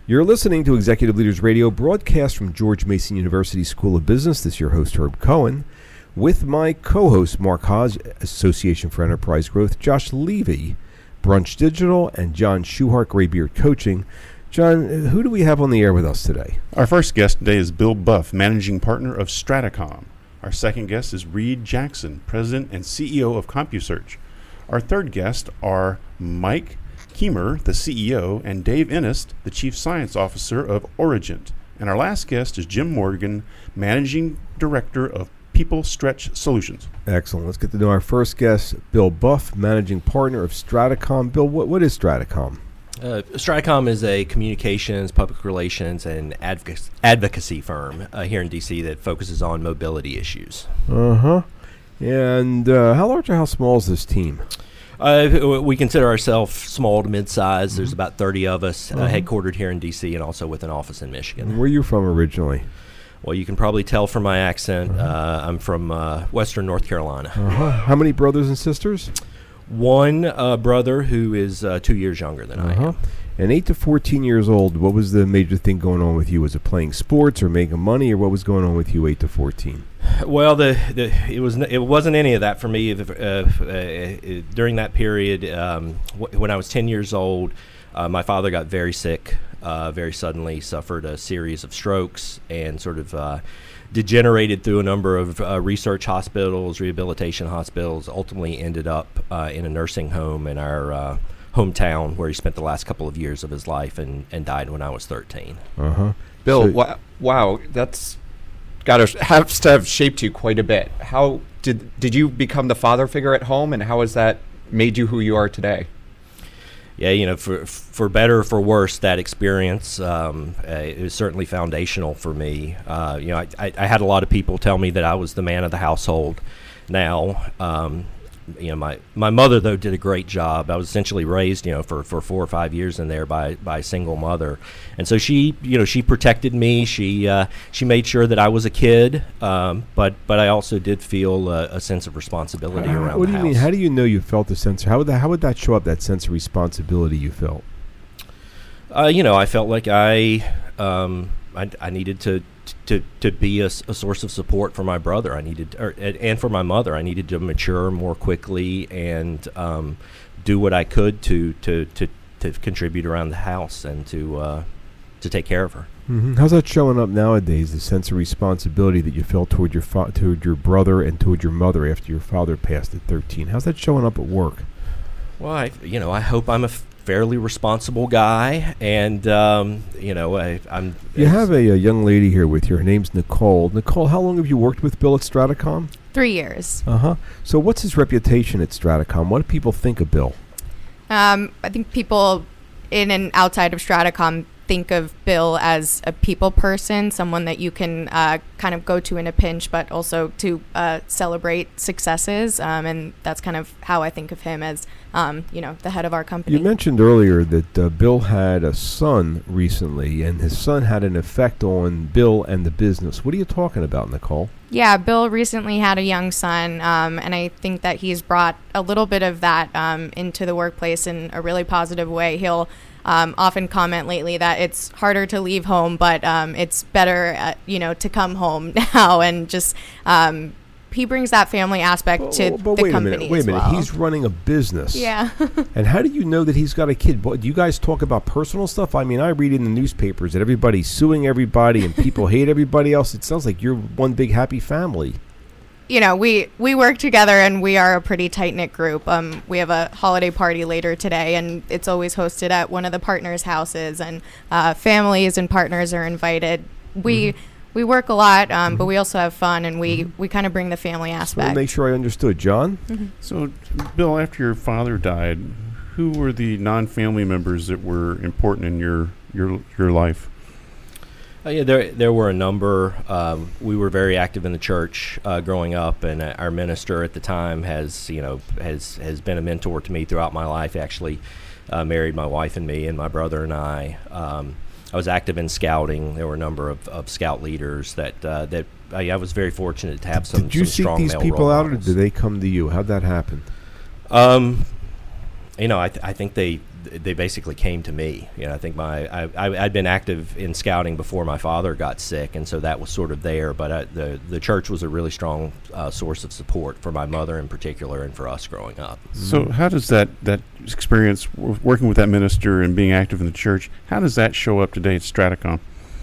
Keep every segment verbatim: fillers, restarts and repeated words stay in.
You're listening to Executive Leaders Radio, broadcast from George Mason University School of Business. This is your host, Herb Cohen, with my co-host, Mark Hodge, Association for Enterprise Growth, Josh Levy, Brunch Digital, and John Schuhart, Graybeard Coaching. John, who do we have on the air with us today? Our first guest today is Bill Buff, Managing Partner of Stratacom. Our second guest is Reed Jackson, President and C E O of CompuSearch. Our third guest are Mike Keemer, the C E O, and Dave Innist, the Chief Science Officer of Origent. And our last guest is Jim Morgan, Managing Director of People Stretch Solutions. Excellent. Let's get to know our first guest, Bill Buff, Managing Partner of Stratacom. Bill, what, what is Stratacom? Uh, Stratacom is a communications, public relations, and advoc- advocacy firm uh, here in D C that focuses on mobility issues. Uh-huh. And uh, how large or how small is this team? Uh, we consider ourselves small to mid-size. Mm-hmm. There's about thirty of us, uh-huh. uh, headquartered here in D C and also with an office in Michigan. Where are you from originally? Well, you can probably tell from my accent. Uh-huh. Uh, I'm from uh, Western North Carolina. Uh-huh. How many brothers and sisters? One uh, brother who is uh, two years younger than uh-huh. I am. And eight to fourteen years old, what was the major thing going on with you? Was it playing sports or making money, or what was going on with you eight to fourteen? Well, the, the it was n- it wasn't any of that for me. If, uh, uh, during that period, um, w- when I was ten years old, uh, my father got very sick, uh, very suddenly, suffered a series of strokes, and sort of uh, degenerated through a number of uh, research hospitals, rehabilitation hospitals. Ultimately, ended up uh, in a nursing home in our uh, hometown, where he spent the last couple of years of his life, and, and died when I was thirteen. Uh huh. Bill, so wa- wow, that's got to has to have shaped you quite a bit. How did did you become the father figure at home, and how has that made you who you are today? Yeah, you know, for for better or for worse, that experience um, uh, it was certainly foundational for me. Uh, you know, I, I, I had a lot of people tell me that I was the man of the household. Now, um, you know, my, my mother, though, did a great job. I was essentially raised, you know, for, for four or five years in there by, by a single mother. And so she, you know, she protected me. She uh, she made sure that I was a kid, um, but but I also did feel a, a sense of responsibility uh, around what the do you house. mean? How do you know you felt the sense? How would that, how would that show up, that sense of responsibility you felt? Uh, you know, I felt like I um, I, I needed to to to be a, a source of support for my brother. I needed, or, and for my mother. I needed to mature more quickly and um, do what I could to to, to, to contribute around the house and to uh, to take care of her. Mm-hmm. How's that showing up nowadays? The sense of responsibility that you felt toward your fa- toward your brother and toward your mother after your father passed at thirteen. How's that showing up at work? Well, I you know I hope I'm a f- fairly responsible guy, and um, you know I, I'm. You have a, a young lady here with you. Her name's Nicole. Nicole, how long have you worked with Bill at Stratacom? Three years. Uh huh. So, what's his reputation at Stratacom? What do people think of Bill? Um, I think people in and outside of Stratacom think of Bill as a people person, someone that you can uh, kind of go to in a pinch, but also to uh, celebrate successes. Um, and that's kind of how I think of him as, um, you know, the head of our company. You mentioned earlier that uh, Bill had a son recently, and his son had an effect on Bill and the business. What are you talking about, Nicole? Yeah, Bill recently had a young son, um, and I think that he's brought a little bit of that um, into the workplace in a really positive way. He'll um, often comment lately that it's harder to leave home, but um, it's better, uh, you know, to come home now, and just um, he brings that family aspect but, to but the wait company a minute, wait as a minute. well. He's running a business. Yeah. And how do you know that he's got a kid? What, do you guys talk about personal stuff? I mean, I read in the newspapers that everybody's suing everybody and people hate everybody else. It sounds like you're one big happy family. You know, we, we work together, and we are a pretty tight-knit group. Um, we have a holiday party later today, and it's always hosted at one of the partners' houses, and uh, families and partners are invited. We mm-hmm. we work a lot, um, mm-hmm. but we also have fun, and we, mm-hmm. we kind of bring the family aspect. So to make sure I understood. John? Mm-hmm. So, Bill, after your father died, who were the non-family members that were important in your your your life? Uh, yeah, there there were a number. Um, we were very active in the church uh, growing up, and uh, our minister at the time has, you know, has has been a mentor to me throughout my life. He actually uh, married my wife and me, and my brother and I. Um, I was active in scouting. There were a number of, of scout leaders that uh, that I, I was very fortunate to have some. Did you some seek strong these male people role out, or models. did they come to you? How'd that happen? Um, you know, I th- I think they th- they basically came to me. You know, I think my I, I I'd been active in scouting before my father got sick, and so that was sort of there. But I, the the church was a really strong uh, source of support for my mother in particular, and for us growing up. So how does that, that experience w- working with that minister and being active in the church, how does that show up today at Stratacom?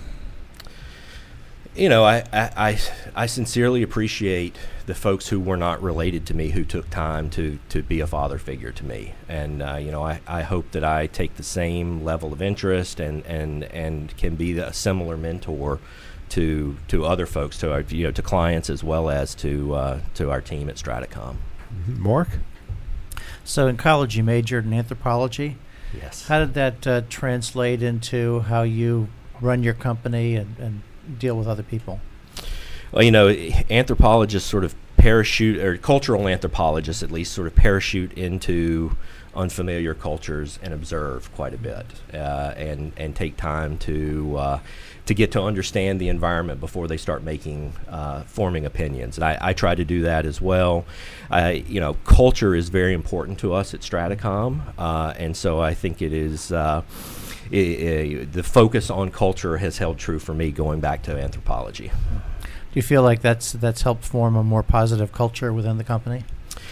You know, I, I, I, I sincerely appreciate the folks who were not related to me who took time to, to be a father figure to me. And, uh, you know, I, I hope that I take the same level of interest and, and, and can be a similar mentor to to other folks, to our, you know, to clients as well as to uh, to our team at Stratacom. Mm-hmm. Mark? So in college you majored in anthropology. Yes. How did that uh, translate into how you run your company and, and deal with other people? Well, you know, anthropologists sort of parachute, or cultural anthropologists at least, sort of parachute into unfamiliar cultures and observe quite a bit, uh, and and take time to uh, to get to understand the environment before they start making uh, forming opinions. And I, I try to do that as well. I, you know, culture is very important to us at Stratacom, uh, and so I think it is. Uh, I, I, the focus on culture has held true for me going back to anthropology. Do you feel like that's that's helped form a more positive culture within the company?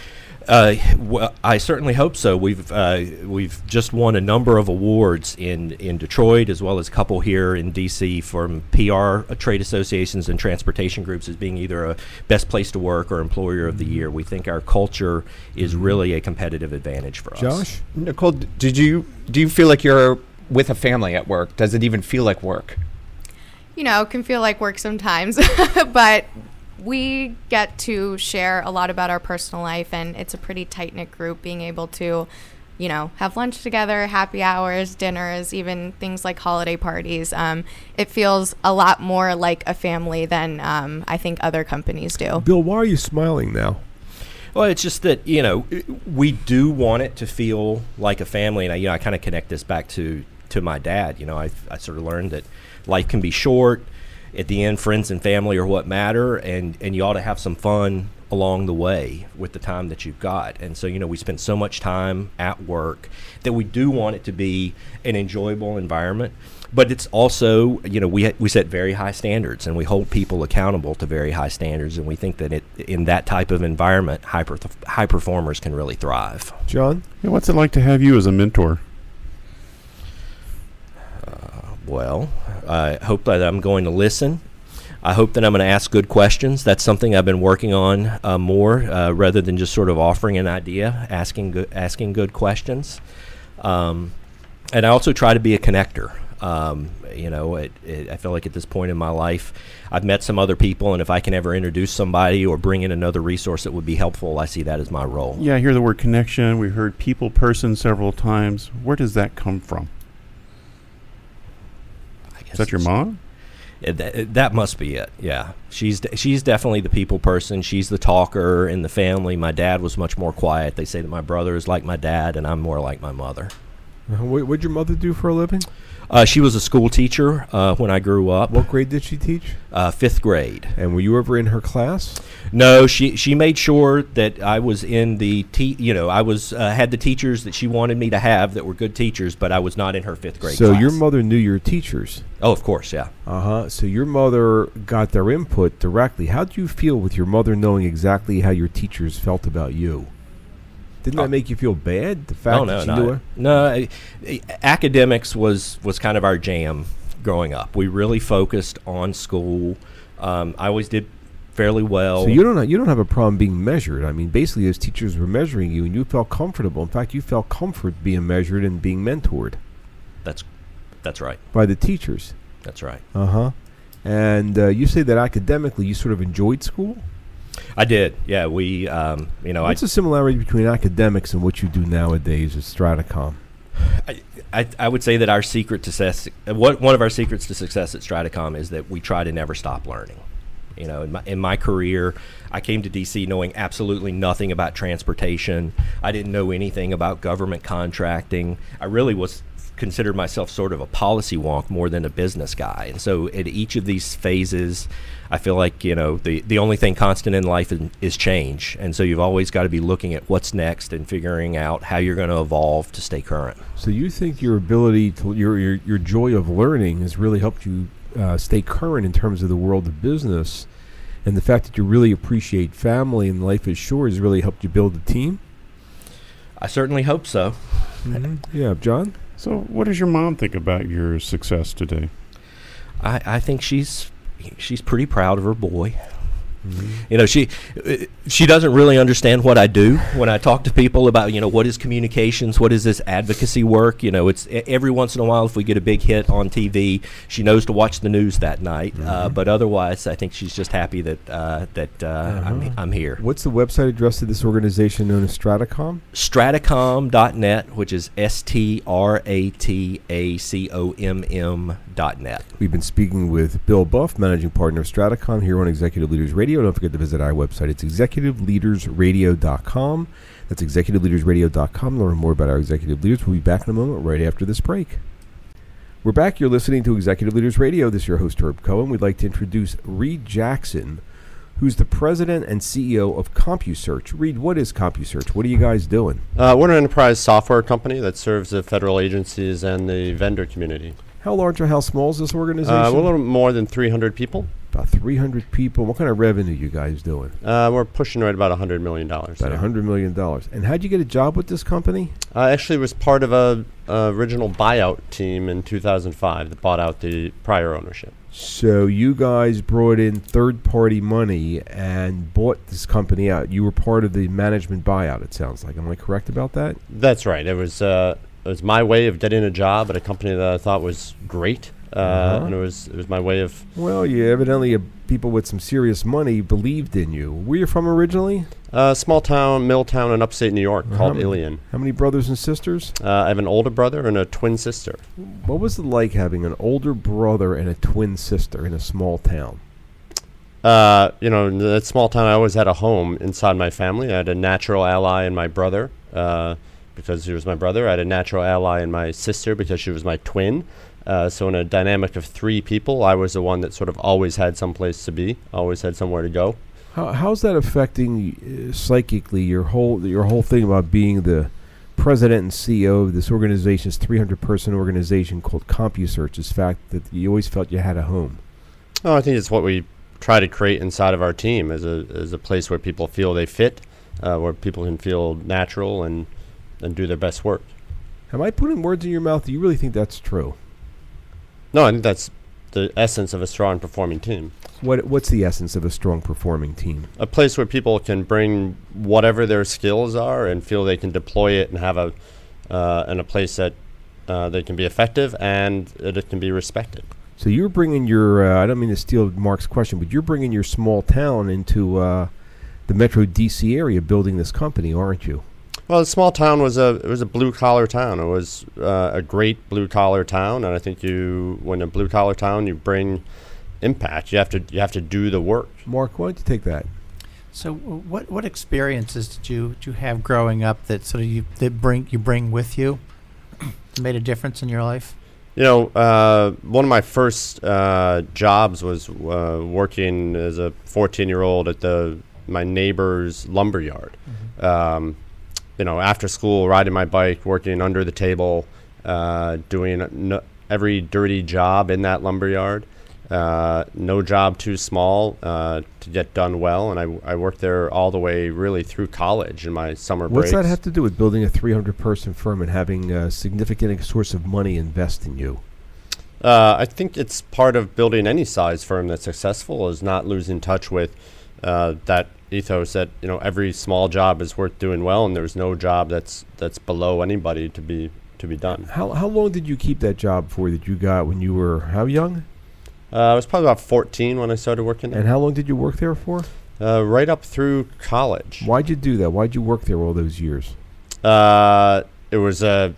Uh, well, I certainly hope so. We've uh, we've just won a number of awards in, in Detroit, as well as a couple here in D C from P R uh, trade associations and transportation groups as being either a best place to work or employer of the year. We think our culture is really a competitive advantage for us. Josh? Nicole, d- did you do you feel like you're with a family at work? Does it even feel like work? You know, it can feel like work sometimes, but we get to share a lot about our personal life, and it's a pretty tight-knit group, being able to, you know, have lunch together, happy hours, dinners, even things like holiday parties. Um, it feels a lot more like a family than um, I think other companies do. Bill, why are you smiling now? Well, it's just that, you know, we do want it to feel like a family, and I, you know, I kind of connect this back to, to my dad. You know, I, I sort of learned that life can be short. At the end, friends and family are what matter, and, and you ought to have some fun along the way with the time that you've got. And so, you know, we spend so much time at work that we do want it to be an enjoyable environment. But it's also, you know, we ha- we set very high standards, and we hold people accountable to very high standards, and we think that it, in that type of environment, high, per- high performers can really thrive. John? Yeah, what's it like to have you as a mentor? Well, I hope that I'm going to listen. I hope that I'm going to ask good questions. That's something I've been working on uh, more, uh, rather than just sort of offering an idea, asking good, asking good questions. Um, and I also try to be a connector. Um, you know, it, it, I feel like at this point in my life, I've met some other people, and if I can ever introduce somebody or bring in another resource that would be helpful, I see that as my role. Yeah, I hear the word connection. We heard people person several times. Where does that come from? Is that your mom? Yeah, that, that must be it. Yeah, she's de- she's definitely the people person. She's the talker in the family. My dad was much more quiet. They say that my brother is like my dad, and I'm more like my mother. Uh, what what'd your mother do for a living? Uh, she was a school teacher uh, when I grew up. What grade did she teach? Uh, fifth grade. And were you ever in her class? No, she she made sure that I was in the te- you know I was uh, had the teachers that she wanted me to have that were good teachers, but I was not in her fifth grade So class. your mother knew your teachers? Oh, of course, yeah. Uh-huh. So your mother got their input directly. How did you feel with your mother knowing exactly how your teachers felt about you? Didn't Oh. that make you feel bad, the fact No, no, that she no. knew her? No, I, I- academics was, was kind of our jam growing up. We really focused on school. Um, I always did fairly well. So you don't you don't have a problem being measured. I mean, basically, those teachers were measuring you, and you felt comfortable. In fact, you felt comfort being measured and being mentored That's that's right. by the teachers. That's right. Uh-huh. And uh, you say that academically you sort of enjoyed school? I did. Yeah, we. Um, you know, What's I, the similarity between academics and what you do nowadays at Stratacom? I, I I would say that our secret to success, uh, what one of our secrets to success at Stratacom is that we try to never stop learning. You know, in my, in my career, I came to D C knowing absolutely nothing about transportation. I didn't know anything about government contracting. I really was considered myself sort of a policy wonk more than a business guy. And so at each of these phases, I feel like, you know, the, the only thing constant in life is, is change. And so you've always got to be looking at what's next and figuring out how you're going to evolve to stay current. So you think your ability to, your, your, your joy of learning has really helped you uh, stay current in terms of the world of business, and the fact that you really appreciate family and life is short has really helped you build a team? I certainly hope so. Mm-hmm. Yeah, John? So, what does your mom think about your success today? I, I think she's she's pretty proud of her boy. Mm-hmm. You know, she she doesn't really understand what I do when I talk to people about, you know, what is communications, what is this advocacy work. You know, it's every once in a while if we get a big hit on T V, she knows to watch the news that night. Mm-hmm. Uh, but otherwise, I think she's just happy that uh, that uh, Uh-huh. I'm I'm here. What's the website address of this organization known as Stratacom? Stratacom dot net, which is S T R A T A C O M M dot net. We've been speaking with Bill Buff, managing partner of Stratacom, here on Executive Leaders Radio. Don't forget to visit our website. It's executive leaders radio dot com. That's executive leaders radio dot com. Learn more about our executive leaders. We'll be back in a moment right after this break. We're back. You're listening to Executive Leaders Radio. This is your host, Herb Cohen. We'd like to introduce Reed Jackson, who's the president and C E O of CompuSearch. Reed, what is CompuSearch? What are you guys doing? Uh, we're an enterprise software company that serves the federal agencies and the vendor community. How large or how small is this organization? Uh, we're a little more than three hundred people. About three hundred people. What kind of revenue you guys doing? Uh, we're pushing right about one hundred million dollars. About one hundred million dollars. And how'd you get a job with this company? I actually was part of a, a original buyout team in two thousand five that bought out the prior ownership. So you guys brought in third-party money and bought this company out. You were part of the management buyout, it sounds like. Am I correct about that? That's right. It was uh, it was my way of getting a job at a company that I thought was great, uh, Uh-huh. and it was it was my way of. Well, you evidently have people with some serious money believed in you. Where you from originally? A small town, mill town in upstate New York Uh-huh. called Ilion. How many brothers and sisters? Uh, I have an older brother and a twin sister. What was it like having an older brother and a twin sister in a small town? Uh, you know, in that small town, I always had a home inside my family. I had a natural ally in my brother uh, because he was my brother. I had a natural ally in my sister because she was my twin. Uh, so in a dynamic of three people, I was the one that sort of always had someplace to be, always had somewhere to go. How, how's that affecting uh, psychically your whole your whole thing about being the president and C E O of this organization, this three hundred person organization called CompuSearch? This fact that you always felt you had a home. Oh, I think it's what we try to create inside of our team as a as a place where people feel they fit, uh, where people can feel natural and and do their best work. Am I putting words in your mouth? Do you really think that's true? No, I think that's the essence of a strong performing team. What What's the essence of a strong performing team? A place where people can bring whatever their skills are and feel they can deploy it and have a uh, in a place that uh, they can be effective and that it can be respected. So you're bringing your, uh, I don't mean to steal Mark's question, but you're bringing your small town into uh, the Metro D C area building this company, aren't you? Well, the small town was a it was a blue collar town. It was uh, a great blue collar town, and I think you when a blue collar town you bring impact. You have to you have to do the work. Mark, why don't you take that? So, w- what what experiences did you did you have growing up that sort of you that bring you bring with you, made a difference in your life? You know, uh, one of my first uh, jobs was uh, working as a fourteen-year-old at the my neighbor's lumber yard. Mm-hmm. Um, you know, after school, riding my bike, working under the table, uh, doing n- every dirty job in that lumber yard. Uh, no job too small uh, to get done well, and I, I worked there all the way really through college in my summer What's breaks. that have to do with building a three hundred person firm and having a significant source of money invest in you? Uh, I think it's part of building any size firm that's successful is not losing touch with uh, that ethos that, you know, every small job is worth doing well, and there's no job that's that's below anybody to be to be done. How how long did you keep that job for that you got when you were how young? Uh, I was probably about fourteen when I started working there. And how long did you work there for? Uh, right up through college. Why'd you do that? Why'd you work there all those years? Uh, it was a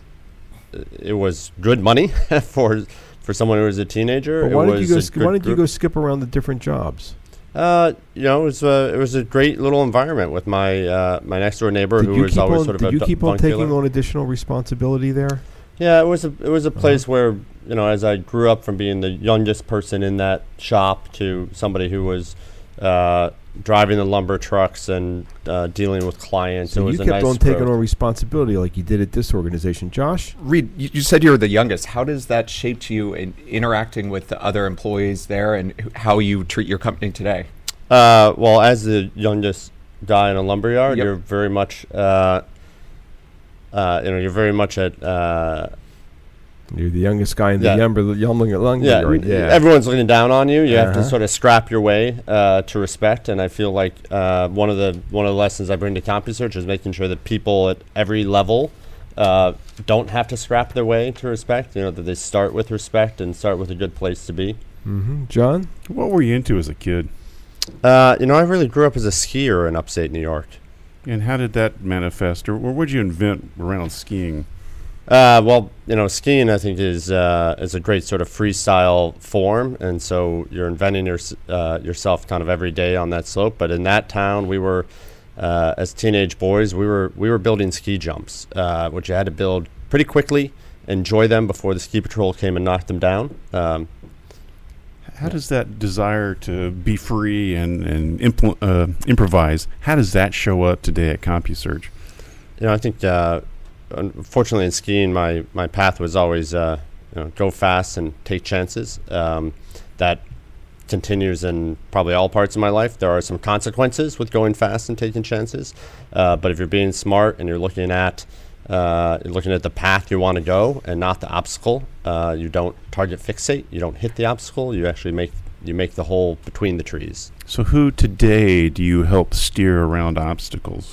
it was good money for for someone who was a teenager. But why it did you was go? a Sk- good why did you group. go skip around the different jobs? Uh, you know, it was a, it was a great little environment with my uh, my next door neighbor Did who you was keep always on? sort of Did a you d- keep on bunk taking dealer. on additional responsibility there? Yeah, it was a it was a place where, you know, as I grew up from being the youngest person in that shop to somebody who was uh, driving the lumber trucks and uh, dealing with clients. So it was you a kept nice on taking growth. on responsibility like you did at this organization. Josh? Reed, you, you said you were the youngest. How does that shape you in interacting with the other employees there and h- how you treat your company today? Uh, well, as the youngest guy in a lumber yard, Yep. you're very much, uh, uh, you know, you're very much at, uh, You're the youngest guy in Yeah. the lumber, lumber, lumber yeah, yard. Yeah. everyone's looking down on you. You have to Uh-huh. sort of scrap your way uh, to respect, and I feel like uh, one of the one of the lessons I bring to CompuSearch is making sure that people at every level uh, don't have to scrap their way to respect. You know, that they start with respect and start with a good place to be. Mm-hmm. John? What were you into as a kid? Uh, you know, I really grew up as a skier in upstate New York. And how did that manifest, or what would you invent around skiing? Uh, well, you know, skiing I think is uh, is a great sort of freestyle form, and so you're inventing your, uh, yourself kind of every day on that slope. But in that town, we were, uh, as teenage boys, we were we were building ski jumps, uh, which you had to build pretty quickly, enjoy them before the ski patrol came and knocked them down. Um, How does that desire to be free and, and impl- uh, improvise, how does that show up today at CompuSearch? you know, I think uh, unfortunately in skiing, my my path was always uh, you know, go fast and take chances. Um, that continues in probably all parts of my life. There are some consequences with going fast and taking chances, uh, but if you're being smart and you're looking at uh, you're looking at the path you want to go and not the obstacle, uh, you don't target fixate. You don't hit the obstacle. You actually make you make the hole between the trees. So who today do you help steer around obstacles?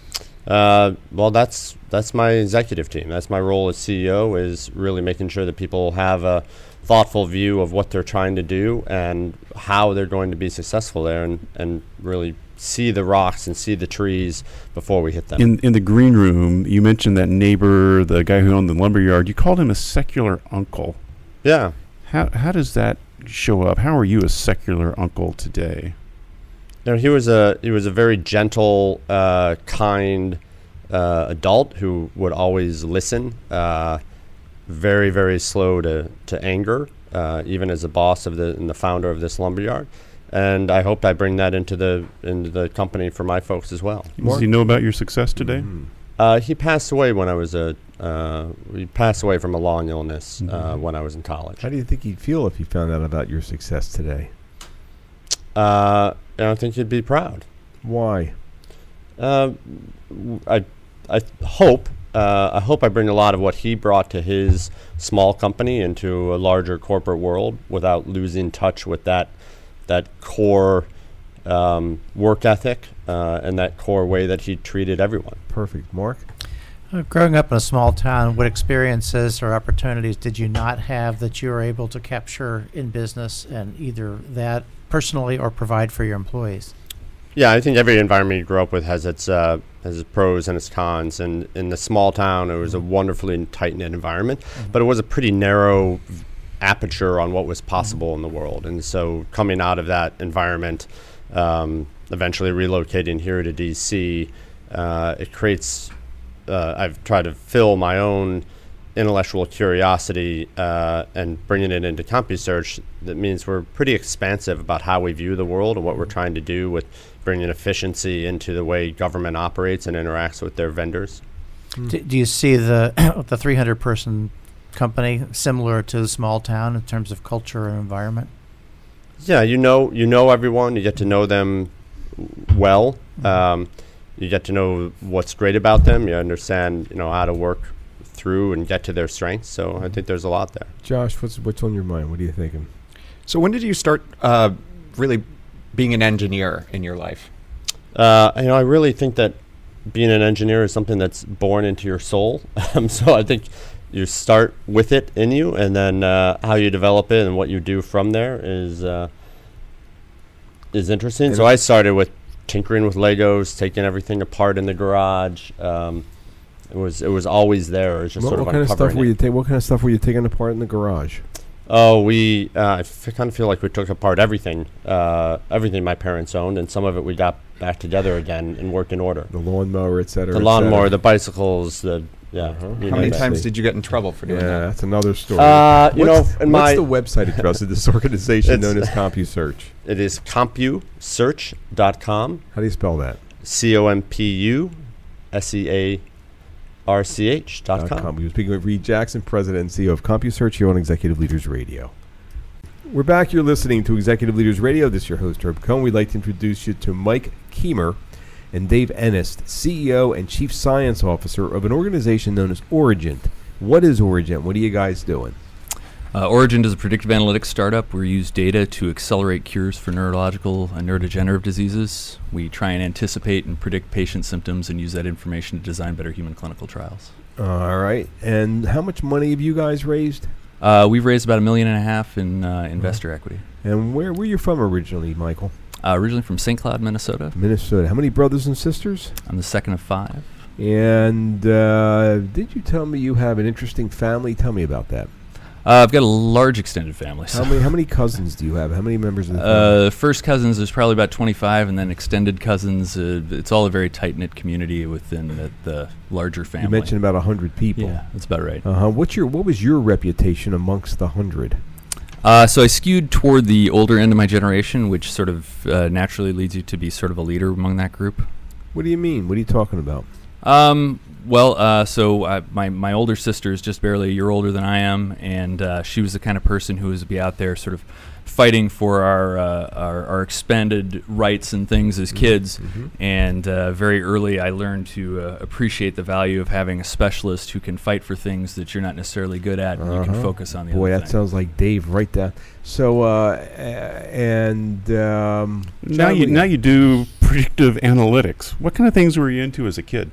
Uh, well, that's that's my executive team. That's my role as C E O, is really making sure that people have a thoughtful view of what they're trying to do and how they're going to be successful there, and, and really see the rocks and see the trees before we hit them. In in the green room, you mentioned that neighbor, the guy who owned the lumber yard. You called him a secular uncle. Yeah. How how does that show up? How are you a secular uncle today? You know, he was a he was a very gentle, uh, kind uh, adult who would always listen. Uh, very very slow to to anger, uh, even as a boss of the and the founder of this lumberyard. And I hope I bring that into the into the company for my folks as well. Does he know about your success today? Mhm. Uh, he passed away when I was a uh, he passed away from a long illness uh, Mhm. when I was in college. How do you think he'd feel if he found out about your success today? Uh, and I think he'd be proud. Why? Uh, w- I I hope uh, I hope I bring a lot of what he brought to his small company into a larger corporate world without losing touch with that that core um, work ethic uh, and that core way that he treated everyone. Perfect. Mark? Uh, growing up in a small town, what experiences or opportunities did you not have that you were able to capture in business, and either that personally or provide for your employees? Yeah, I think every environment you grow up with has its uh, has its pros and its cons. And in the small town, it was a wonderfully tight-knit environment, but it was a pretty narrow v- aperture on what was possible in the world. And so, coming out of that environment, um, eventually relocating here to D C, uh, it creates. Uh, I've tried to fill my own intellectual curiosity uh, and bringing it into CompuSearch. That means we're pretty expansive about how we view the world and what we're trying to do with bringing efficiency into the way government operates and interacts with their vendors. D- do you see the the three hundred person company similar to the small town in terms of culture and environment? Yeah, you know, you know everyone. You get to know them w- well. Um, you get to know what's great about them. You understand, you know, how to work through and get to their strengths. So I think there's a lot there. Josh, what's what's on your mind? What are you thinking? So when did you start uh, really being an engineer in your life? Uh, you know, I really think that being an engineer is something that's born into your soul. Um, so I think you start with it in you, and then uh, how you develop it and what you do from there is uh, is interesting. And So I started with tinkering with Legos, taking everything apart in the garage. Um, it was it was always there. It was just What, sort what of kind of stuff uncovering were it. you ta- What kind of stuff were you taking apart in the garage? Oh, we uh, I f- kind of feel like we took apart everything, uh, everything my parents owned, and some of it we got back together again and worked in order. The lawnmower, et cetera. The et lawnmower, cetera. the bicycles, the Yeah. Uh-huh. you How know many that. times did you get in trouble for Yeah, doing that? that's another story. Uh, you what's, know, in what's my the website address of this organization It's- known as CompuSearch? it is compusearch dot com. How do you spell that? C O M P U S E A R C H dot Dot com. We were speaking with Reed Jackson, President and C E O of CompuSearch here on Executive Leaders Radio. We're back. You're listening to Executive Leaders Radio. This is your host, Herb Cohen. We'd like to introduce you to Mike Kiemer and Dave Ennist, C E O and Chief Science Officer of an organization known as Origent. What is Origent? What are you guys doing? Uh, Origin is a predictive analytics startup. We use data to accelerate cures for neurological and neurodegenerative diseases. We try and anticipate and predict patient symptoms and use that information to design better human clinical trials. All right. And how much money have you guys raised? Uh, we've raised about a million and a half in uh, investor equity. And where were you from originally, Michael? Uh, originally from Saint Cloud, Minnesota. Minnesota. How many brothers and sisters? I'm the second of five. And uh, did you tell me you have an interesting family? Tell me about that. Uh, I've got a large extended family. How So. many how many cousins do you have? How many members of the Uh, family? first cousins, there's probably about twenty-five, and then extended cousins. Uh, it's all a very tight-knit community within the, the larger family. You mentioned about a hundred people. Yeah, that's about right. Uh-huh. What's your what was your reputation amongst the hundred? Uh, so I skewed toward the older end of my generation, which sort of uh, naturally leads you to be sort of a leader among that group. What do you mean? What are you talking about? Um, well, uh, so uh, my my older sister is just barely a year older than I am, and uh, she was the kind of person who was to be out there sort of fighting for our uh, our, our expanded rights and things as kids. Mm-hmm. And uh, very early, I learned to uh, appreciate the value of having a specialist who can fight for things that you're not necessarily good at, and you can Uh-huh. focus on the Boy, other that thing. sounds like Dave right there. So, uh, a- and um, Now John, you we- now you do predictive analytics. What kind of things were you into as a kid?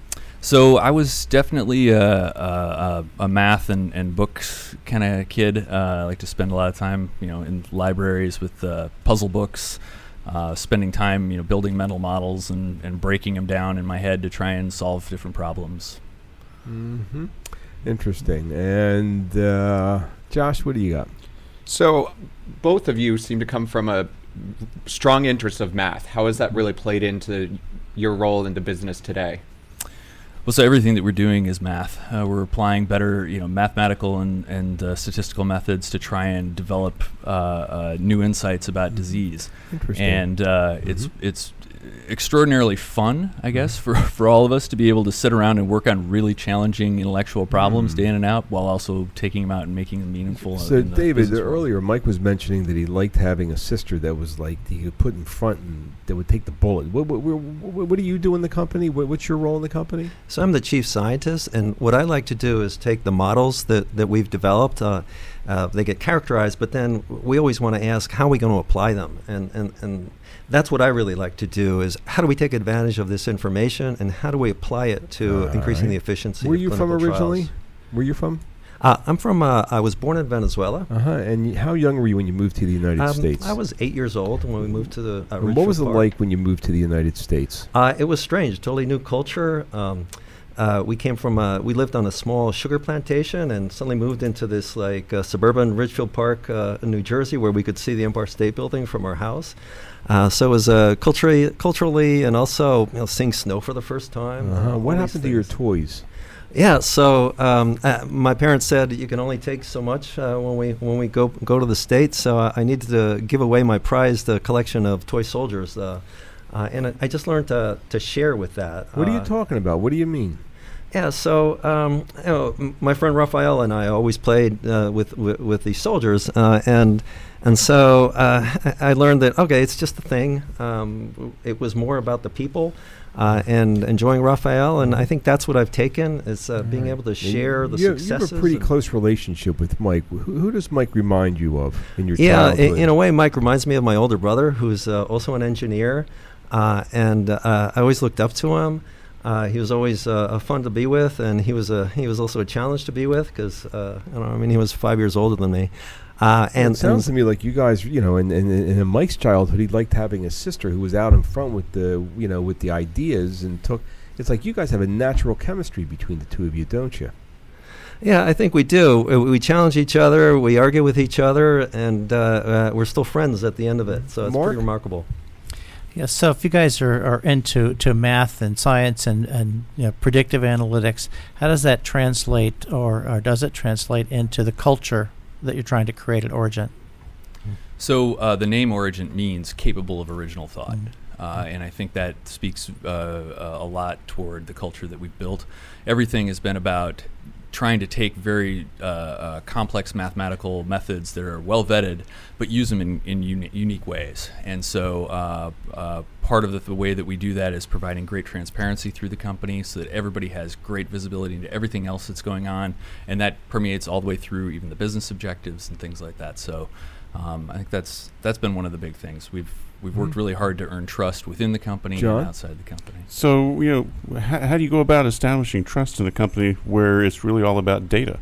So I was definitely a, a, a, a math and, and books kind of kid. Uh, I like to spend a lot of time, you know, in libraries with uh, puzzle books, uh, spending time, you know, building mental models and, and breaking them down in my head to try and solve different problems. Mm-hmm. Interesting. And uh, Josh, what do you got? So, both of you seem to come from a strong interest of math. How has that really played into your role in the business today? Well, so everything that we're doing is math. Uh, we're applying better, you know, mathematical and, and uh, statistical methods to try and develop uh, uh, new insights about disease. Interesting. And uh, it's it's extraordinarily fun, I guess, for, for all of us to be able to sit around and work on really challenging intellectual problems Mm. day in and out, while also taking them out and making them meaningful. So, in the David, business world. earlier Mike was mentioning that he liked having a sister that was like that you could put in front and that would take the bullet. What, what, what, what do you do in the company? What, what's your role in the company? So I'm the chief scientist, and what I like to do is take the models that, that we've developed. Uh, uh, they get characterized, but then we always want to ask how are we going to apply them, and, and, and that's what I really like to do is how do we take advantage of this information and how do we apply it to All increasing right. the efficiency Where of you from clinical originally? trials. Where you from? Uh, I'm from, uh, I was born in Venezuela. Uh-huh. And y- how young were you when you moved to the United Um, States? I was eight years old when we moved to the uh, And what was it Ridgefield Park. like when you moved to the United States? Uh, it was strange, totally new culture. Um, uh, we came from, uh, we lived on a small sugar plantation and suddenly moved into this like uh, suburban Ridgefield Park uh, in New Jersey where we could see the Empire State Building from our house. Uh, so it was uh, culturally, culturally and also you know, seeing snow for the first time. Uh-huh. uh, What all these happened to your things. toys? Yeah, so um, uh, my parents said you can only take so much uh, when we when we go go to the States. So I, I needed to give away my prized uh, collection of toy soldiers, uh, uh, and I, I just learned to to share with that. What are you Uh, talking about? What do you mean? Yeah, so um, you know, m- my friend Raphael and I always played uh, with, with with these soldiers, uh, and and so uh, I I learned that okay, it's just a thing. Um, w- it was more about the people uh, and enjoying Raphael, and I think that's what I've taken is uh, being Alright. able to And share the you, have- successes. You have a pretty and- close relationship with Mike. Who, who does Mike remind you of in your Yeah, childhood? i- in a way, Mike reminds me of my older brother, who's uh, also an engineer, uh, and uh, I always looked up to him. Uh, he was always uh, fun to be with, and he was a he was also a challenge to be with because uh, I don't know. I mean, he was five years older than me, uh, and it sounds and to me like you guys, you know, in, in, in Mike's childhood, he liked having a sister who was out in front with the, you know, with the ideas and took. It's like you guys have a natural chemistry between the two of you, don't you? yeah, I think we do. Uh, We challenge each other, we argue with each other, and uh, uh, we're still friends at the end of it. So it's Mark? pretty remarkable. Yeah, so if you guys are, are into to math and science and, and you know, predictive analytics, how does that translate, or, or does it translate into the culture that you're trying to create at Origent? So uh, the name Origent means capable of original thought. Mm. Uh, and I think that speaks uh, uh, a lot toward the culture that we've built. Everything has been about trying to take very uh, uh, complex mathematical methods that are well vetted, but use them in, in uni- unique ways. And so uh, uh, part of the, the way that we do that is providing great transparency through the company so that everybody has great visibility into everything else that's going on, and that permeates all the way through even the business objectives and things like that. So um, I think that's that's been one of the big things. We've We've worked really hard to earn trust within the company John? and outside the company. So, you know, h- how do you go about establishing trust in a company where it's really all about data?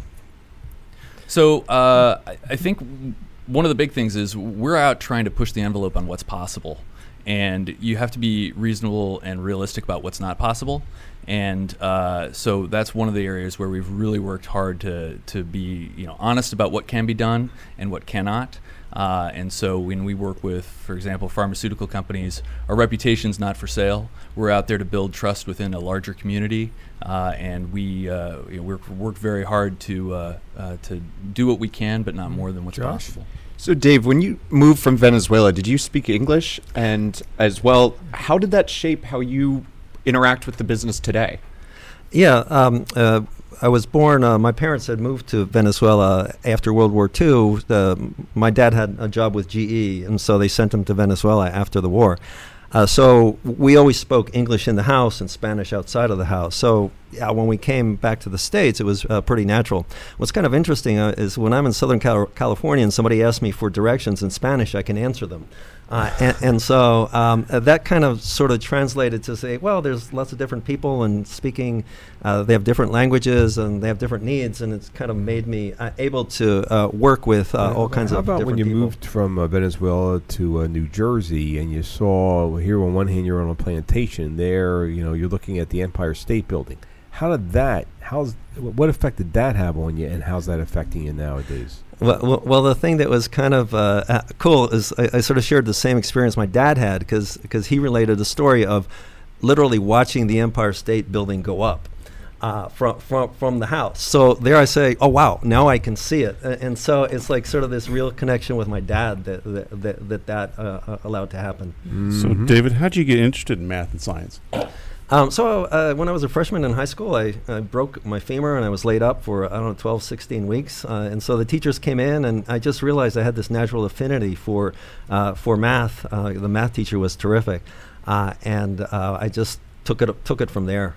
So uh, I, I think w- one of the big things is we're out trying to push the envelope on what's possible. And you have to be reasonable and realistic about what's not possible. And uh, so that's one of the areas where we've really worked hard to to be, you know, honest about what can be done and what cannot. Uh, and so when we work with, for example, pharmaceutical companies, our reputation's not for sale. We're out there to build trust within a larger community, uh, and we uh, you know, work, work very hard to uh, uh, to do what we can, but not more than what's Josh? possible. So, Dave, when you moved from Venezuela, did you speak English? And as well, how did that shape how you interact with the business today? Yeah, um, uh, I was born, uh, my parents had moved to Venezuela after World War Two. Uh, my dad had a job with G E, and so they sent him to Venezuela after the war. Uh, so we always spoke English in the house and Spanish outside of the house. So yeah, when we came back to the States, it was uh, pretty natural. What's kind of interesting uh, is when I'm in Southern Cal- California and somebody asks me for directions in Spanish, I can answer them. Uh, and, and so um, uh, that kind of sort of translated to say, well, there's lots of different people and speaking, uh, they have different languages and they have different needs, and it's kind of made me uh, able to uh, work with uh, all kinds How of about different when you people. moved from uh, Venezuela to uh, New Jersey and you saw, here on one hand you're on a plantation, there you know you're looking at the Empire State Building. How did that, how's, what effect did that have on you, and how's that affecting you nowadays? Well, well, well, the thing that was kind of uh, uh, cool is I, I sort of shared the same experience my dad had, because because he related a story of literally watching the Empire State Building go up uh, from from from the house. So there I say, oh wow, now I can see it, uh, and so it's like sort of this real connection with my dad that that that that, that uh, uh, allowed to happen. So, Mhm. David, how did you get interested in math and science? Um, so uh, when I was a freshman in high school, I, I broke my femur and I was laid up for, I don't know, twelve, sixteen weeks. Uh, and so the teachers came in and I just realized I had this natural affinity for uh, for math. Uh, the math teacher was terrific. Uh, and uh, I just took it took it from there.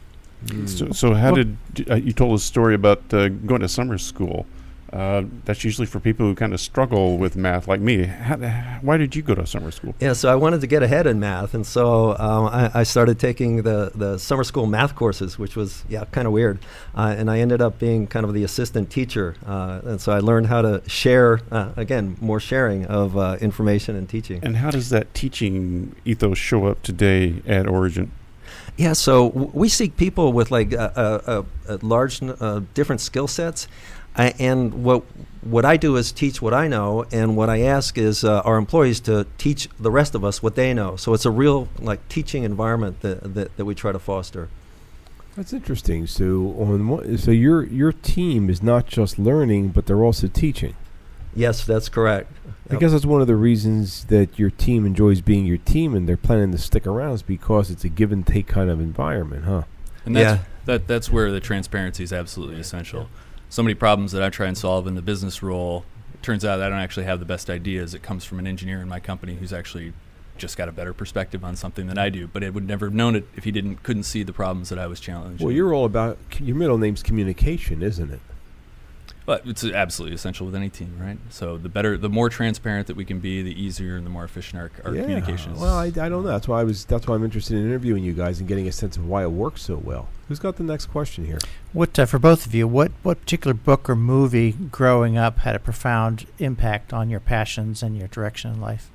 So, so how Well- did d- uh, you told a story about uh, going to summer school? Uh, that's usually for people who kind of struggle with math, like me. How, why did you go to summer school? Yeah, so I wanted to get ahead in math, and so um, I, I started taking the, the summer school math courses, which was, yeah, kind of weird. Uh, and I ended up being kind of the assistant teacher. Uh, and so I learned how to share, uh, again, more sharing of uh, information and teaching. And how does that teaching ethos show up today at Origent? Yeah, so w- we seek people with like a, a, a, a large n- uh, different skill sets. I, and what what I do is teach what I know, and what I ask is uh, our employees to teach the rest of us what they know. So it's a real like teaching environment that that, that we try to foster. That's interesting. So on one, so your your team is not just learning, but they're also teaching. Yes, that's correct. I guess that's one of the reasons that your team enjoys being your team, and they're planning to stick around, is because it's a give and take kind of environment, huh? And that's, Yeah. that, that's where the transparency is absolutely essential. So many problems that I try and solve in the business role, it turns out I don't actually have the best ideas. It comes from an engineer in my company who's actually just got a better perspective on something than I do. But I would never have known it if he didn't couldn't see the problems that I was challenging. Well, you're all about, your middle name's communication, isn't it? But it's absolutely essential with any team, right? So the better, the more transparent that we can be, the easier and the more efficient our, our Yeah. communication is. Well, I, I don't know. That's why I was. That's why I'm interested in interviewing you guys and getting a sense of why it works so well. Who's got the next question here? What uh, for both of you? What what particular book or movie growing up had a profound impact on your passions and your direction in life?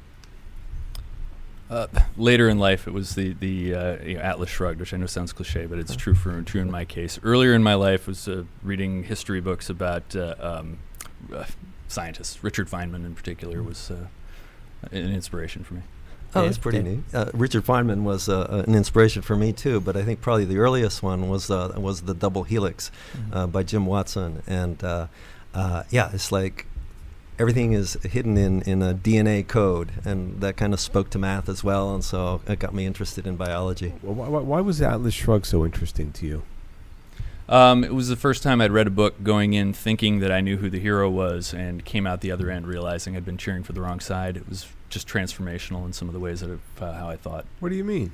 Uh, later in life, it was the the uh, you know, Atlas Shrugged, which I know sounds cliche, but it's true for true in my case. Earlier in my life, was uh, reading history books about uh, um, uh, scientists. Richard Feynman, in particular, was uh, an inspiration for me. Oh, Dave- that's pretty Dave? neat. Uh, Richard Feynman was uh, an inspiration for me too, but I think probably the earliest one was uh, was the Double Helix Mhm. uh, by Jim Watson, and uh, uh, yeah, it's like everything is hidden in in a D N A code, and that kind of spoke to math as well, and so it got me interested in biology. Well, why, why- why was Atlas Shrugged so interesting to you? Um, it was the first time I'd read a book going in thinking that I knew who the hero was, and came out the other end realizing I'd been cheering for the wrong side. It was just transformational in some of the ways that it, uh, how I thought. What do you mean?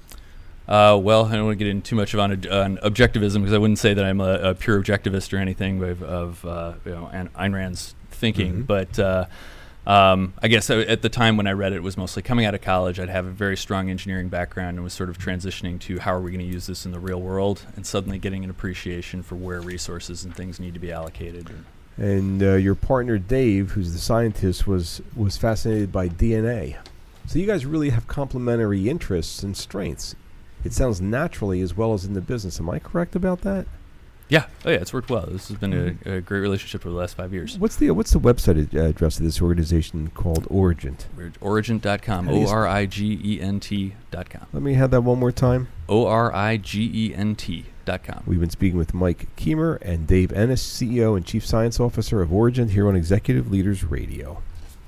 Uh, well, I don't want to get into too much of on, on objectivism, because I wouldn't say that I'm a, a pure objectivist or anything of, of uh, you know, Ayn Ayn Rand's thinking. Mhm. But uh, um, I guess uh, at the time when I read it, it was mostly coming out of college. I'd have a very strong engineering background and was sort of transitioning to how are we going to use this in the real world, and suddenly getting an appreciation for where resources and things need to be allocated. And uh, your partner Dave, who's the scientist, was was fascinated by D N A. So you guys really have complementary interests and strengths. It sounds naturally as well as in the business. Am I correct about that? Yeah, oh yeah, it's worked well. This has been Mhm. a, a great relationship for the last five years. What's the what's the website ad- address of this organization called Origent? We're at origent dot com, How do you O s- R I G E N T dot com. Let me have that one more time. O R I G E N T dot com. We've been speaking with Mike Keemer and Dave Ennis, C E O and Chief Science Officer of Origent, here on Executive Leaders Radio.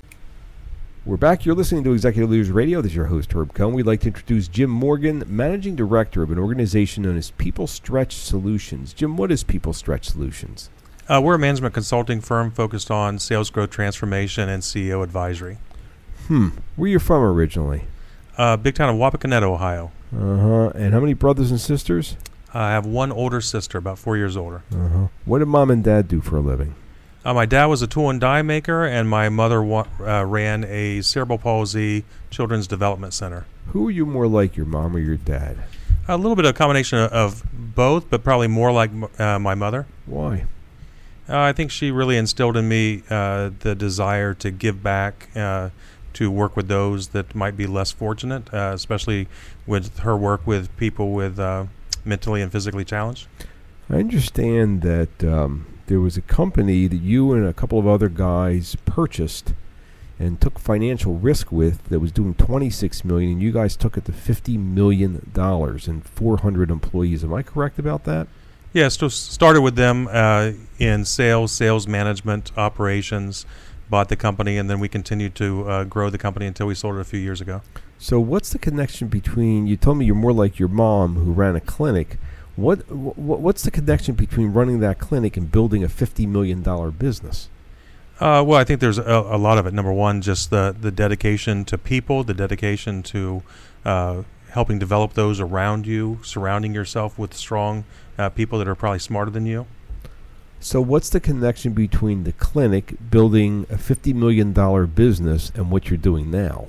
We're back. You're listening to Executive Leaders Radio. This is your host, Herb Cohen. We'd like to introduce Jim Morgan, Managing Director of an organization known as People Stretch Solutions. Jim, what is People Stretch Solutions? Uh, we're a management consulting firm focused on sales growth transformation and C E O advisory. Hmm. Where are you from originally? Uh, big town of Wapakoneta, Ohio. Uh-huh. And how many brothers and sisters? I have one older sister, about four years older. Uh-huh. What did mom and dad do for a living? Uh, my dad was a tool and die maker, and my mother wa- uh, ran a cerebral palsy children's development center. Who are you more like, your mom or your dad? A little bit of a combination of, of both, but probably more like m- uh, my mother. Why? Uh, I think she really instilled in me uh, the desire to give back, uh, to work with those that might be less fortunate, uh, especially with her work with people with uh, mentally and physically challenged. I understand that um, there was a company that you and a couple of other guys purchased and took financial risk with that was doing twenty-six million dollars, and you guys took it to fifty million dollars and four hundred employees. Am I correct about that? Yeah, so started with them uh, in sales, sales management, operations, bought the company, and then we continued to uh, grow the company until we sold it a few years ago. So what's the connection between, you told me you're more like your mom who ran a clinic. What, wh- What's the connection between running that clinic and building a fifty million dollars business? Uh, well, I think there's a, a lot of it. Number one, just the, the dedication to people, the dedication to uh, helping develop those around you, surrounding yourself with strong uh, people that are probably smarter than you. So what's the connection between the clinic, building a fifty million dollars business, and what you're doing now?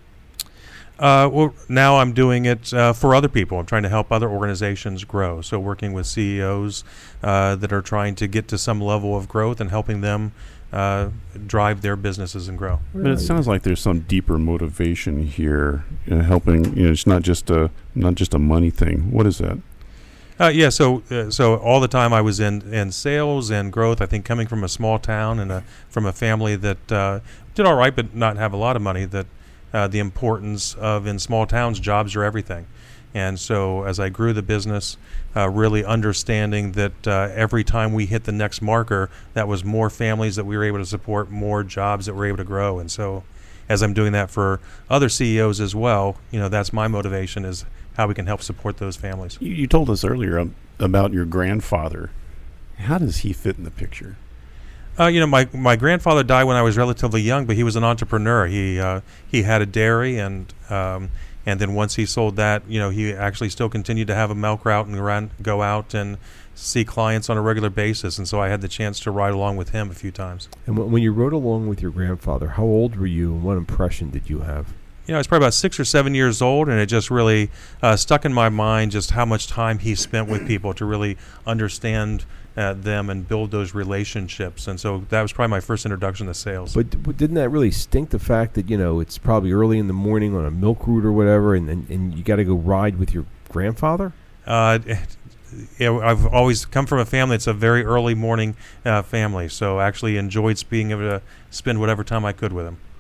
Uh, well, now I'm doing it uh, for other people. I'm trying to help other organizations grow. So working with C E Os uh, that are trying to get to some level of growth and helping them uh, drive their businesses and grow. But it sounds like there's some deeper motivation here, uh, helping. You know, it's not just a not just a money thing. What is that? Uh, yeah, so uh, so all the time I was in, in sales and growth. I think coming from a small town and a, from a family that uh, did all right but not have a lot of money, that uh, the importance of in small towns, jobs are everything. And so as I grew the business, uh, really understanding that uh, every time we hit the next marker, that was more families that we were able to support, more jobs that we were able to grow. And so as I'm doing that for other C E Os as well, you know, that's my motivation, is how we can help support those families. You, you told us earlier um, about your grandfather. How does he fit in the picture? Uh, you know, my my grandfather died when I was relatively young, but he was an entrepreneur. He uh, he had a dairy, and um, and then once he sold that, you know, he actually still continued to have a milk route and run, go out and see clients on a regular basis. And so I had the chance to ride along with him a few times. And w- when you rode along with your grandfather, how old were you, and what impression did you have? You know, I was probably about six or seven years old, and it just really uh, stuck in my mind just how much time he spent with people to really understand uh, them and build those relationships. And so that was probably my first introduction to sales. But, d- but didn't that really stink, the fact that, you know, it's probably early in the morning on a milk route or whatever, and, and, and you got to go ride with your grandfather? Uh, you know, I've always come from a family. It's a very early morning uh, family, so actually enjoyed being able to spend whatever time I could with him.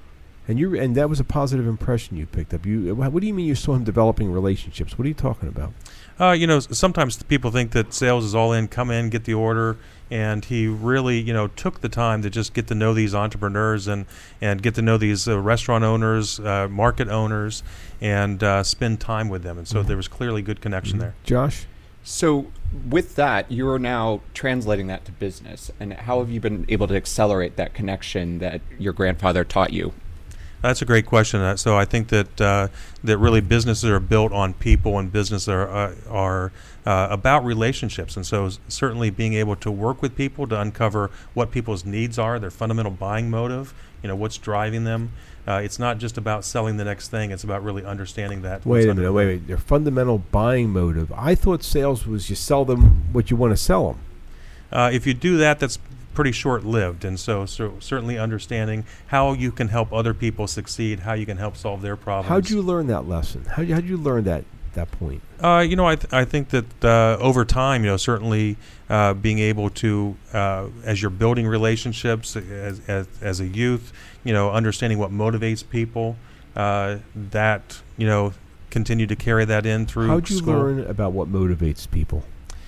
And you and that was a positive impression you picked up. You, what do you mean you saw him developing relationships? What are you talking about? Uh, you know, s- sometimes people think that sales is all in, come in, get the order, and he really, you know, took the time to just get to know these entrepreneurs and, and get to know these uh, restaurant owners, uh, market owners, and uh, spend time with them. And so Mhm. there was clearly good connection there. Josh? So with that, you're now translating that to business. And how have you been able to accelerate that connection that your grandfather taught you? That's a great question. Uh, so I think that uh, that really businesses are built on people, and businesses are uh, are uh, about relationships. And so s- certainly being able to work with people to uncover what people's needs are, their fundamental buying motive, you know, what's driving them. Uh, it's not just about selling the next thing. It's about really understanding that. what's Wait a under- minute, wait, wait. Their fundamental buying motive. I thought sales was you sell them what you want to sell them. Uh, if you do that, that's pretty short-lived. And so, so certainly understanding how you can help other people succeed, how you can help solve their problems. How'd you learn that lesson? How'd you, how'd you learn that that point? Uh, you know, I, th- I think that uh, over time, you know, certainly uh, being able to, uh, as you're building relationships as, as, as a youth, you know, understanding what motivates people, uh, that, you know, continue to carry that in through How'd you school. learn about what motivates people?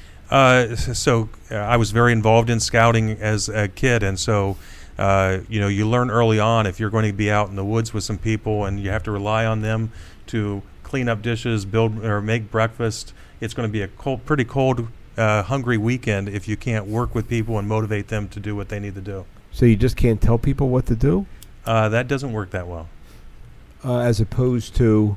Uh, s- so uh, I was very involved in scouting as a kid, and so uh, you know, you learn early on if you're going to be out in the woods with some people and you have to rely on them to clean up dishes, build or make breakfast. It's going to be a cold, pretty cold, uh, hungry weekend if you can't work with people and motivate them to do what they need to do. So you just can't tell people what to do, Uh, that doesn't work that well. uh, as opposed to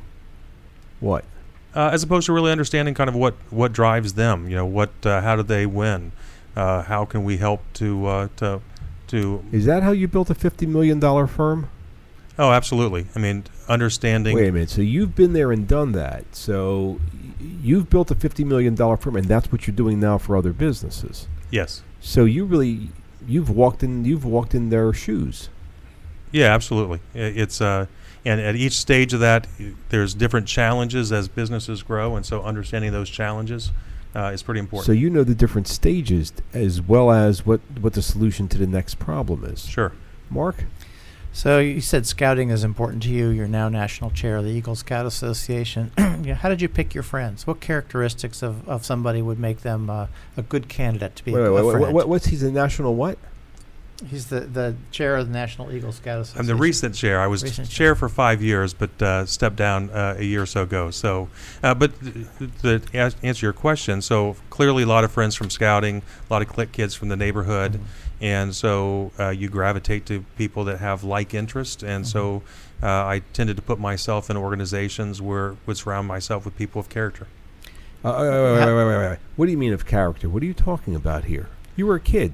what? Uh, as opposed to really understanding kind of what, what drives them, you know, what uh, how do they win, uh, how can we help to uh, to to Is that how you built a fifty million dollar firm? oh, absolutely. I mean, understanding. Wait a minute. So you've been there and done that. So y- you've built a fifty million dollar firm, and that's what you're doing now for other businesses. Yes. So you really you've walked in you've walked in their shoes. Yeah, absolutely. I- It's uh, and at each stage of that, y- there's different challenges as businesses grow, and so understanding those challenges uh, is pretty important. So you know the different stages t- as well as what what the solution to the next problem is. Sure. Mark? So you said scouting is important to you. You're now national chair of the Eagle Scout Association. Yeah, how did you pick your friends? What characteristics of, of somebody would make them uh, a good candidate to be Wait, a, wait, a wait, friend? what, what's he's a national what? He's the, the chair of the National Eagle Scout Association. I'm the recent chair. I was Recent chair for five years, but uh, stepped down uh, a year or so ago. So, uh, but th- th- to as- answer your question, so clearly a lot of friends from scouting, a lot of clique kids from the neighborhood, Mhm. and so uh, you gravitate to people that have like interest, and so uh, I tended to put myself in organizations where would surround myself with people of character. Uh, wait, wait, wait, wait, wait, wait. What do you mean of character? What are you talking about here? You were a kid.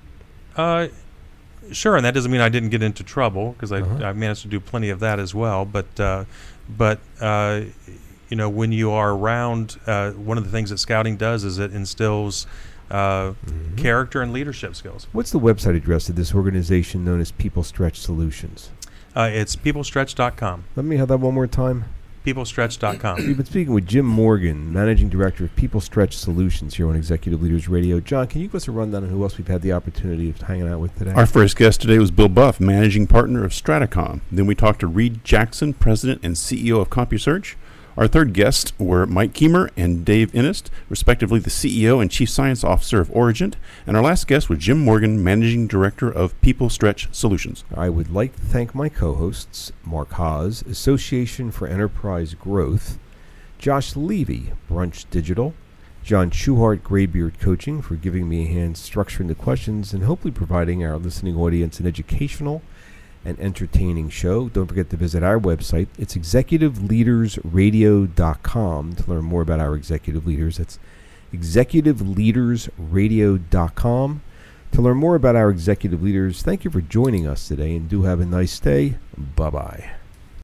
Uh, sure, and that doesn't mean I didn't get into trouble, because I, Uh-huh. I managed to do plenty of that as well. But uh, but uh, you know, when you are around, uh, one of the things that scouting does is it instills uh, Mhm. character and leadership skills. What's the website address of this organization known as People Stretch Solutions? Uh, it's people stretch dot com. Let me have that one more time. people stretch dot com. We've been speaking with Jim Morgan, Managing Director of People Stretch Solutions here on Executive Leaders Radio. John, can you give us a rundown on who else we've had the opportunity of hanging out with today? Our first guest today was Bill Buff, managing partner of Stratacom. Then we talked to Reed Jackson, president and C E O of CompuSearch. Our third guests were Mike Keemer and Dave Innist, respectively the C E O and Chief Science Officer of Origent. And our last guest was Jim Morgan, Managing Director of People Stretch Solutions. I would like to thank my co-hosts, Mark Haas, Association for Enterprise Growth, Josh Levy, Brunch Digital, John Schuhart, Graybeard Coaching, for giving me a hand structuring the questions and hopefully providing our listening audience an educational and entertaining show. Don't forget to visit our website. It's executive leaders radio dot com to learn more about our executive leaders. That's executive leaders radio dot com. To learn more about our executive leaders, thank you for joining us today and do have a nice day. Bye-bye.